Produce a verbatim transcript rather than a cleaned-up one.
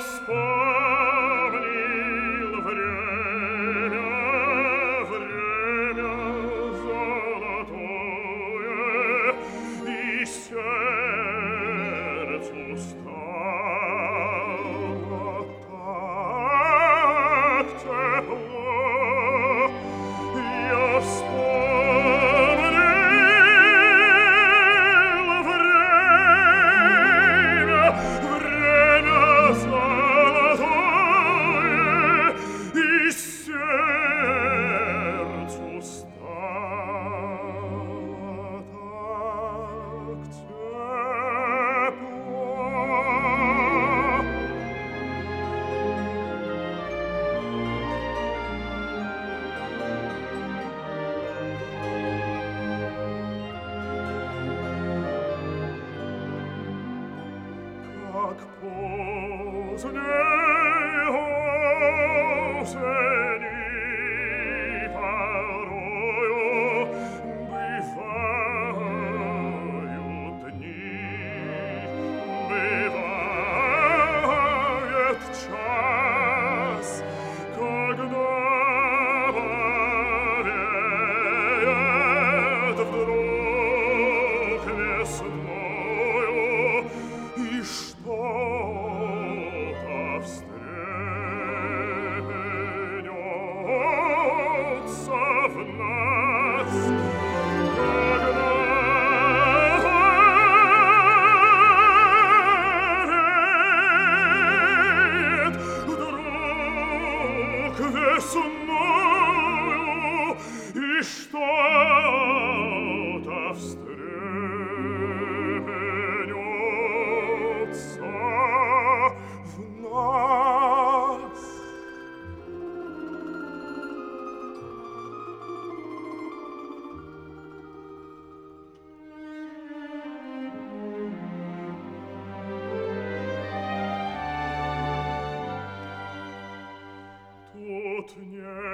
вспомнил время, время золотое, и сердцу стало так тепло. Я вспомнил время, время золотое, и сердцу стало так тепло. Как поздней осени порою бывают дни, бывает час, когда повеет вдруг весною, и что-то встрепенется в нас, когда повеет вдруг весною, и что-то встрепенется в нас. Тут не